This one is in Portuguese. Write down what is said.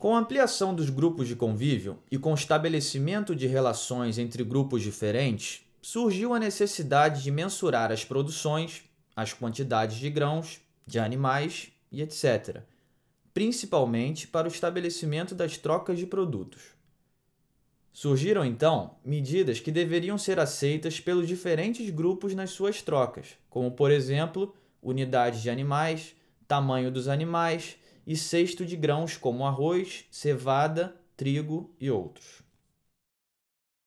Com a ampliação dos grupos de convívio e com o estabelecimento de relações entre grupos diferentes, surgiu a necessidade de mensurar as produções, as quantidades de grãos, de animais e etc., principalmente para o estabelecimento das trocas de produtos. Surgiram, então, medidas que deveriam ser aceitas pelos diferentes grupos nas suas trocas, como, por exemplo, unidades de animais, tamanho dos animais e cesto de grãos como arroz, cevada, trigo e outros.